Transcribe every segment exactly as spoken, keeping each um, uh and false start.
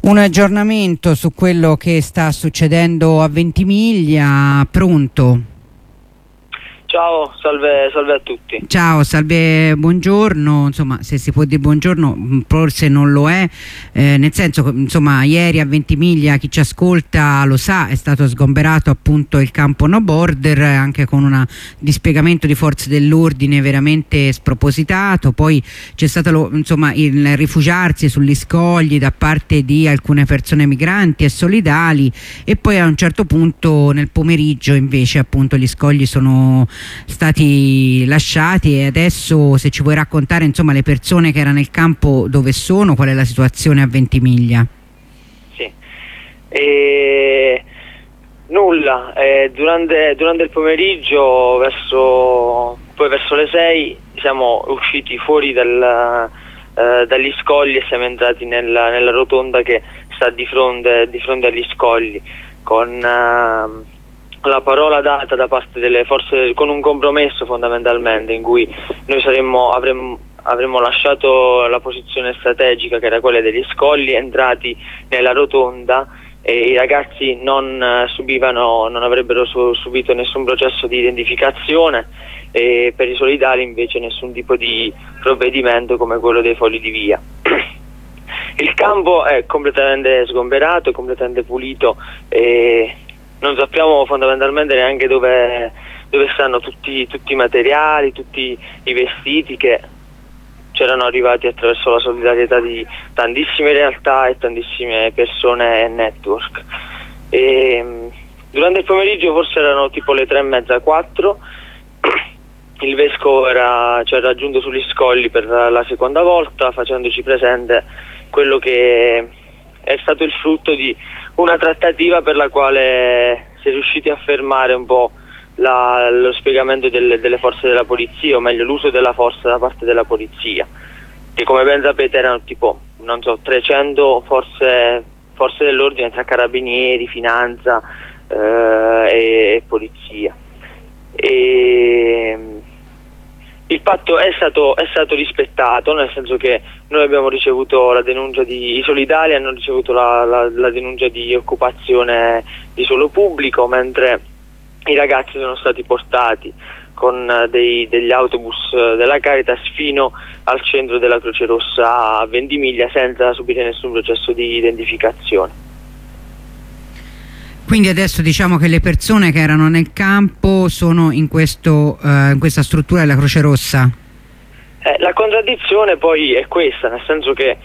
Un aggiornamento su quello che sta succedendo a Ventimiglia. Pronto? Ciao, salve, salve a tutti. Ciao, salve, buongiorno. Insomma, se si può dire buongiorno, forse non lo è, eh, nel senso, insomma, ieri a Ventimiglia, chi ci ascolta lo sa, è stato sgomberato appunto il campo No Border, anche con un dispiegamento di forze dell'ordine veramente spropositato. Poi c'è stato lo, insomma, il rifugiarsi sugli scogli da parte di alcune persone migranti e solidali, e poi a un certo punto nel pomeriggio invece appunto gli scogli sono stati lasciati. E adesso, se ci vuoi raccontare insomma le persone che erano nel campo, dove sono, qual è la situazione a Ventimiglia? Sì, e... nulla, e durante, durante il pomeriggio, verso, poi verso le sei, siamo usciti fuori dal, eh, dagli scogli e siamo entrati nella, nella rotonda che sta di fronte, di fronte agli scogli, con... Eh, la parola data da parte delle forze, con un compromesso fondamentalmente, in cui noi saremmo, avremmo, avremmo lasciato la posizione strategica, che era quella degli scogli, entrati nella rotonda, e i ragazzi non uh, subivano, non avrebbero su, subito nessun processo di identificazione, e per i solidali invece nessun tipo di provvedimento come quello dei fogli di via. Il campo è completamente sgomberato, è completamente pulito, e non sappiamo fondamentalmente neanche dove, dove stanno tutti, tutti i materiali, tutti i vestiti che c'erano arrivati attraverso la solidarietà di tantissime realtà e tantissime persone e network. E, durante il pomeriggio, forse erano tipo le tre e mezza, quattro, il vescovo era, ci ha raggiunto sugli scogli per la seconda volta, facendoci presente quello che è stato il frutto di una trattativa per la quale si è riusciti a fermare un po' la, lo spiegamento delle, delle forze della polizia, o meglio l'uso della forza da parte della polizia, che come ben sapete erano tipo, non so, trecento forze, forze dell'ordine tra carabinieri, finanza eh, e, e polizia. E il patto è stato, è stato rispettato, nel senso che noi abbiamo ricevuto la denuncia di, i solidali hanno ricevuto la, la, la denuncia di occupazione di suolo pubblico, mentre i ragazzi sono stati portati con dei, degli autobus della Caritas fino al centro della Croce Rossa a Ventimiglia, senza subire nessun processo di identificazione. Quindi adesso diciamo che le persone che erano nel campo sono in, questo, uh, in questa struttura della Croce Rossa? Eh, la contraddizione poi è questa, nel senso che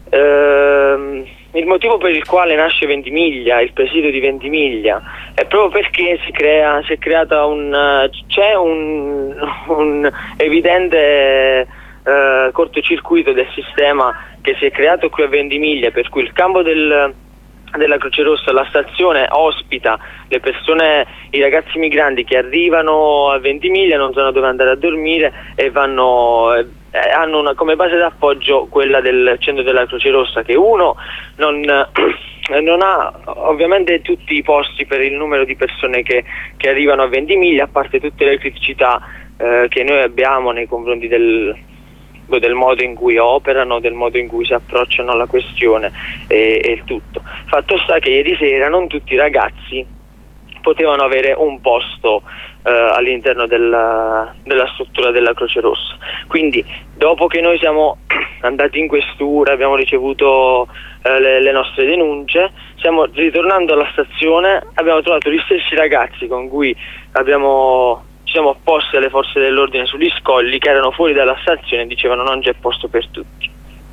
ehm, il motivo per il quale nasce Ventimiglia, il presidio di Ventimiglia, è proprio perché si, crea, si è creata un... c'è un, un evidente eh, cortocircuito del sistema che si è creato qui a Ventimiglia, per cui il campo del... della Croce Rossa, la stazione ospita le persone, i ragazzi migranti che arrivano a Ventimiglia, non sanno dove andare a dormire e vanno, eh, hanno una, come base d'appoggio quella del centro della Croce Rossa, che uno non, eh, non ha ovviamente tutti i posti per il numero di persone che, che arrivano a Ventimiglia, a parte tutte le criticità eh, che noi abbiamo nei confronti del del modo in cui operano, del modo in cui si approcciano alla questione e, e il tutto. Fatto sta che ieri sera non tutti i ragazzi potevano avere un posto eh, all'interno della, della struttura della Croce Rossa, quindi dopo che noi siamo andati in questura, abbiamo ricevuto eh, le, le nostre denunce, stiamo ritornando alla stazione, abbiamo trovato gli stessi ragazzi con cui abbiamo ci siamo opposti alle forze dell'ordine sugli scogli, che erano fuori dalla stazione e dicevano non c'è posto per tutti.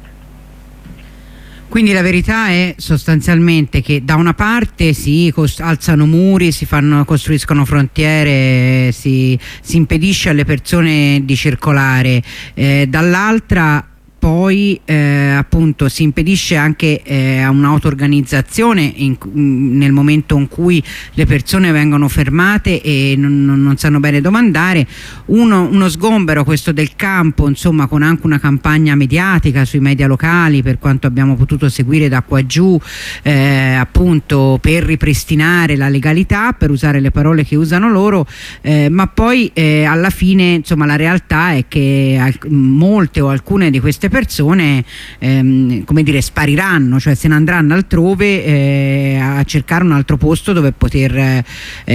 Quindi la verità è sostanzialmente che da una parte si alzano muri, si fanno, costruiscono frontiere, si, si impedisce alle persone di circolare, eh, dall'altra poi eh, appunto si impedisce anche eh, a un'auto-organizzazione nel momento in cui le persone vengono fermate e non, non sanno bene dove andare. Uno, uno sgombero, questo del campo, insomma, con anche una campagna mediatica sui media locali, per quanto abbiamo potuto seguire da qua giù, eh, appunto per ripristinare la legalità, per usare le parole che usano loro, eh, ma poi eh, alla fine insomma la realtà è che molte o alcune di queste persone ehm, come dire, spariranno, cioè se ne andranno altrove eh, a cercare un altro posto dove poter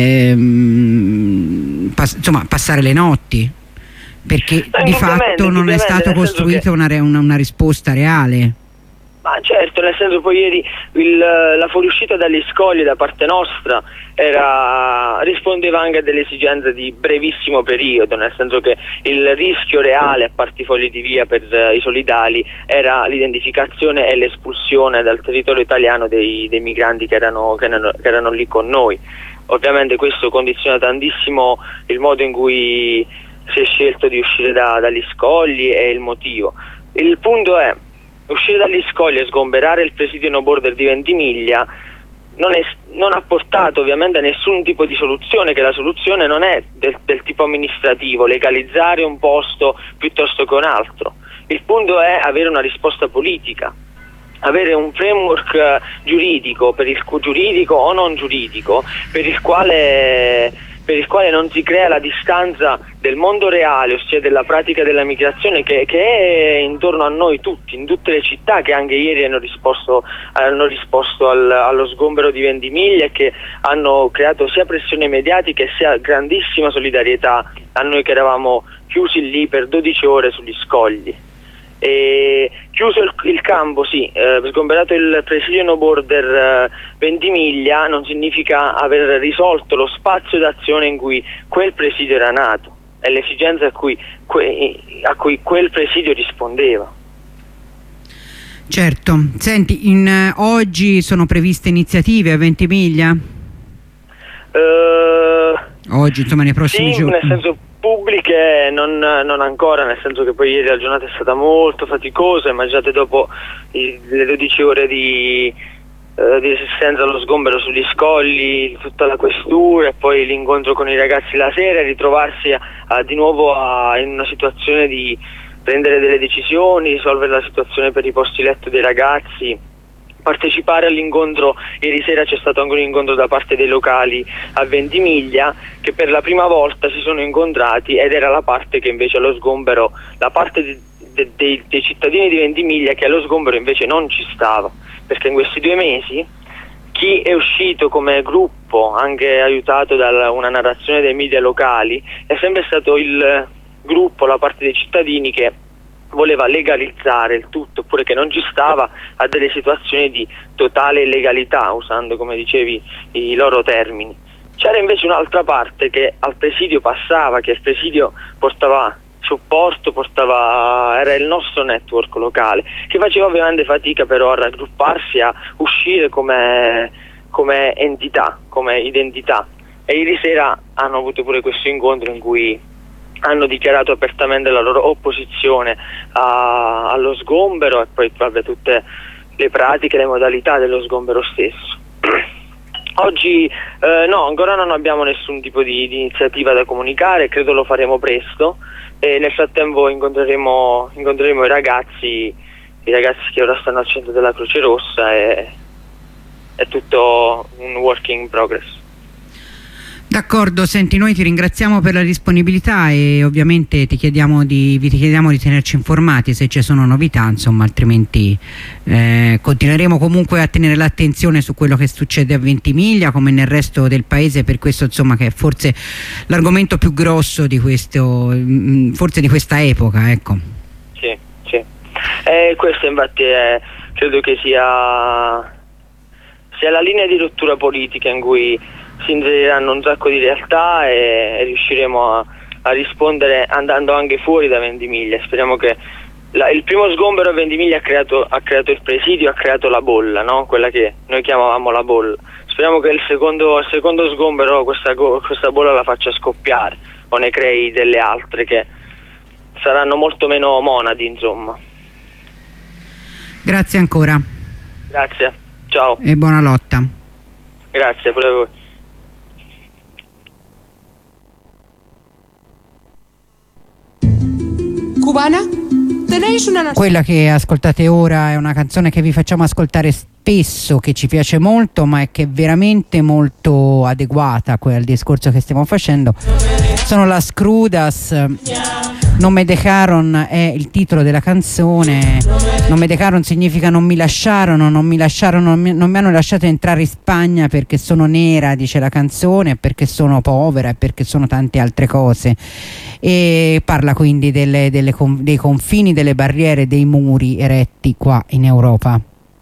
ehm, pass insomma, passare le notti, perché eh, di fatto non è stato costruito una, una, una risposta reale. Ma certo, nel senso, poi ieri il, la fuoriuscita dagli scogli da parte nostra era, rispondeva anche a delle esigenze di brevissimo periodo, nel senso che il rischio reale, a parte i fogli di via per uh, i solidali, era l'identificazione e l'espulsione dal territorio italiano dei, dei migranti che erano, che, erano, che erano lì con noi. Ovviamente questo condiziona tantissimo il modo in cui si è scelto di uscire da, dagli scogli e il motivo. Il punto è: uscire dagli scogli e sgomberare il presidio no border di Ventimiglia non, è, non ha portato ovviamente a nessun tipo di soluzione, che la soluzione non è del, del tipo amministrativo, legalizzare un posto piuttosto che un altro. Il punto è avere una risposta politica, avere un framework giuridico, per il, giuridico o non giuridico, per il quale... per il quale non si crea la distanza del mondo reale, ossia della pratica della migrazione che, che è intorno a noi tutti, in tutte le città che anche ieri hanno risposto, hanno risposto al, allo sgombero di Ventimiglia e che hanno creato sia pressione mediatica e sia grandissima solidarietà a noi che eravamo chiusi lì per dodici ore sugli scogli. E chiuso il, il campo, sì, eh, sgomberato il presidio no border eh, Ventimiglia, non significa aver risolto lo spazio d'azione in cui quel presidio era nato e le esigenze a cui, que, a cui quel presidio rispondeva. Certo. Senti, in, eh, oggi sono previste iniziative a Ventimiglia? Uh, oggi, insomma, nei prossimi sì, giorni? Nel senso, pubbliche non, non ancora, nel senso che poi ieri la giornata è stata molto faticosa. Immaginate, dopo i, le dodici ore di, eh, di resistenza allo sgombero sugli scogli, tutta la questura e poi l'incontro con i ragazzi la sera, e ritrovarsi a, a, di nuovo a, in una situazione di prendere delle decisioni, risolvere la situazione per i posti letto dei ragazzi, partecipare all'incontro. Ieri sera c'è stato anche un incontro da parte dei locali a Ventimiglia, che per la prima volta si sono incontrati, ed era la parte che invece allo sgombero, la parte de, de, de, dei cittadini di Ventimiglia che allo sgombero invece non ci stava, perché in questi due mesi chi è uscito come gruppo, anche aiutato da una narrazione dei media locali, è sempre stato il gruppo, la parte dei cittadini che voleva legalizzare il tutto, oppure che non ci stava a delle situazioni di totale illegalità, usando, come dicevi, i loro termini. C'era invece un'altra parte che al presidio passava, che il presidio portava supporto, portava, era il nostro network locale, che faceva ovviamente fatica però a raggrupparsi, a uscire come, come entità, come identità. E ieri sera hanno avuto pure questo incontro in cui hanno dichiarato apertamente la loro opposizione a, allo sgombero, e poi vabbè, tutte le pratiche, le modalità dello sgombero stesso. Oggi eh, no, ancora non abbiamo nessun tipo di, di iniziativa da comunicare, credo lo faremo presto, e nel frattempo incontreremo, incontreremo i ragazzi, i ragazzi che ora stanno al centro della Croce Rossa, e è tutto un work in progress. D'accordo, senti, noi ti ringraziamo per la disponibilità e ovviamente ti chiediamo di, vi chiediamo di tenerci informati se ci sono novità, insomma, altrimenti eh, continueremo comunque a tenere l'attenzione su quello che succede a Ventimiglia come nel resto del paese, per questo, insomma, che è forse l'argomento più grosso di questo, forse di questa epoca, ecco. Sì, sì. E questo infatti è, credo che sia, sia la linea di rottura politica in cui si inseriranno un sacco di realtà e, e riusciremo a, a rispondere andando anche fuori da Ventimiglia. Speriamo che la, il primo sgombero a Ventimiglia ha creato, ha creato il presidio, ha creato la bolla, no? Quella che noi chiamavamo la bolla. Speriamo che il secondo, il secondo sgombero questa, questa bolla la faccia scoppiare, o ne crei delle altre che saranno molto meno monadi, insomma. Grazie ancora. Grazie, ciao. E buona lotta. Grazie, pure a voi. Cubana? Tenéis una... Quella che ascoltate ora è una canzone che vi facciamo ascoltare spesso, che ci piace molto, ma è che è veramente molto adeguata al discorso che stiamo facendo. Sono Las Crudas Non me dejaron è il titolo della canzone. Non me dejaron significa non mi lasciarono, non mi lasciarono, non mi, non mi hanno lasciato entrare in Spagna perché sono nera, dice la canzone, perché sono povera e perché sono tante altre cose. E parla quindi delle, delle, dei confini, delle barriere, dei muri eretti qua in Europa.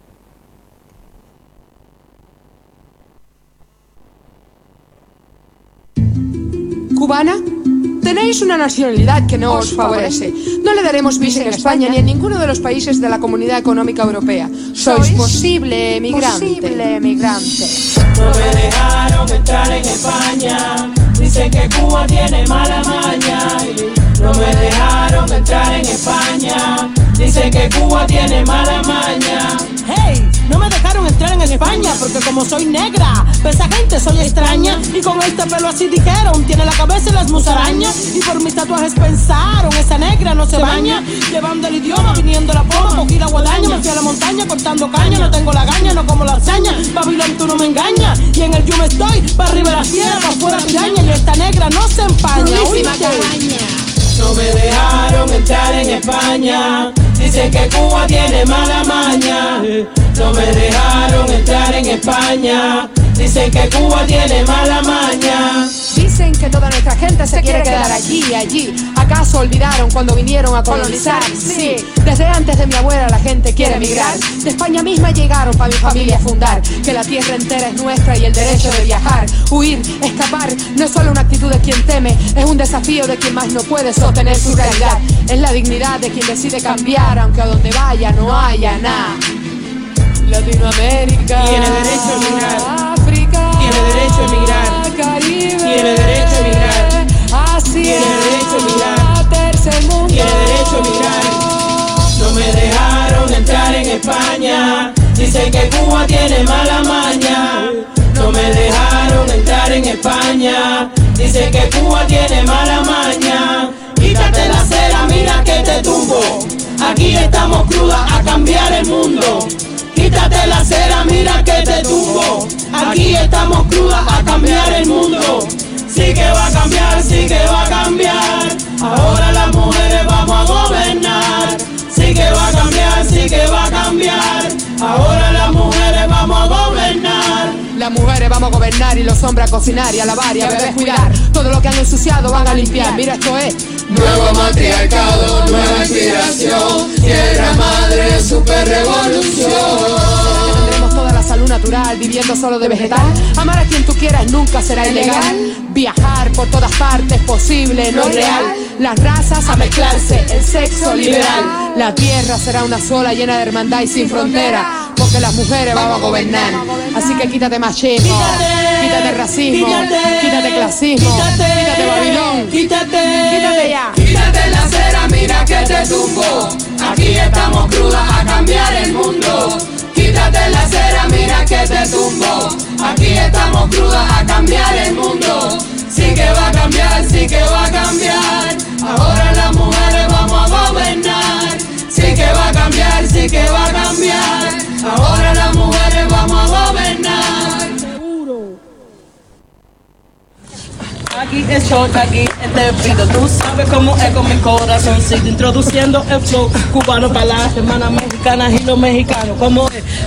¿Cubana? Tenéis una nacionalidad que no os favorece. No le daremos visa en España ni en ninguno de los países de la Comunidad Económica Europea. Sois posible emigrante. Posible emigrante. No me dejaron entrar en España. Dicen que Cuba tiene mala maña. No me dejaron entrar en España. Dicen que Cuba tiene mala maña. Hey, no me dejaron entrar en España porque como soy negra, para esa gente soy extraña. Y con este pelo así dijeron, tiene la cabeza y las musarañas. Y por mis tatuajes pensaron, esa negra no se baña. Llevando el idioma, viniendo la poma, cogí la guadaña. Me fui a la montaña cortando caña, no tengo la gaña, no como lasaña. Babilón, tú no me engañas. Y en el yo me estoy, para arriba la tierra, para afuera piraña. Y esta negra no se empaña. No me dejaron entrar en España. Dicen que Cuba tiene mala maña. No me dejaron entrar en España. Dicen que Cuba tiene mala maña. Dicen que toda nuestra gente se quiere quedar allí y allí. ¿Acaso olvidaron cuando vinieron a colonizar? Sí, desde antes de mi abuela la gente quiere emigrar. De España misma llegaron para mi familia a fundar. Que la tierra entera es nuestra y el derecho de viajar. Huir, escapar, no es solo una actitud de quien teme. Es un desafío de quien más no puede sostener su realidad. Es la dignidad de quien decide cambiar, aunque a donde vaya no haya nada. Latinoamérica tiene derecho a emigrar. África tiene derecho a emigrar. Caribe tiene derecho a emigrar. Asia tiene derecho a emigrar. Tercer mundo tiene derecho a emigrar. No me dejaron entrar en España. Dicen que Cuba tiene mala maña. No me dejaron entrar en España. Dicen que Cuba tiene mala maña. Quítate la cera, mira que te tumbo. Aquí estamos crudas a cambiar el mundo. Quítate la cera, mira que te tumbo. Aquí estamos crudas a cambiar el mundo. Sí que va a cambiar, sí que va a cambiar. Ahora las mujeres vamos a gobernar. Sí que va a cambiar, sí que va a cambiar. Ahora las mujeres vamos a gobernar. Las mujeres vamos a gobernar y los hombres a cocinar y a lavar y a beber, cuidar. Todo lo que han ensuciado van a limpiar. Mira, esto es nuevo matriarcado, nueva inspiración. Tierra madre, super revolución. Tendremos toda la salud natural, viviendo solo de vegetal. Amar a quien tú quieras nunca será ilegal. Viajar por todas partes posible, no real. Las razas a mezclarse, el sexo liberal. La tierra será una sola, llena de hermandad y sin frontera. Porque las mujeres vamos a gobernar. Así que quítate machismo, quítate, quítate racismo, quítate, quítate clasismo, quítate, quítate Babilón, quítate, quítate ya. Quítate la cera, mira que te tumbo. Aquí estamos crudas a cambiar el mundo. Quítate la cera, mira que te tumbo. Aquí estamos crudas a cambiar el mundo. Sí que va a cambiar, sí que va a cambiar. Ahora las mujeres vamos a gobernar. Sí que va a cambiar, sí que va a cambiar. Ahora las mujeres vamos a gobernar. Seguro. Aquí estoy, aquí te pido. Tú sabes cómo es con mi corazón. Sigo introduciendo el flow cubano para las hermanas mexicanas y los mexicanos. ¿Cómo es?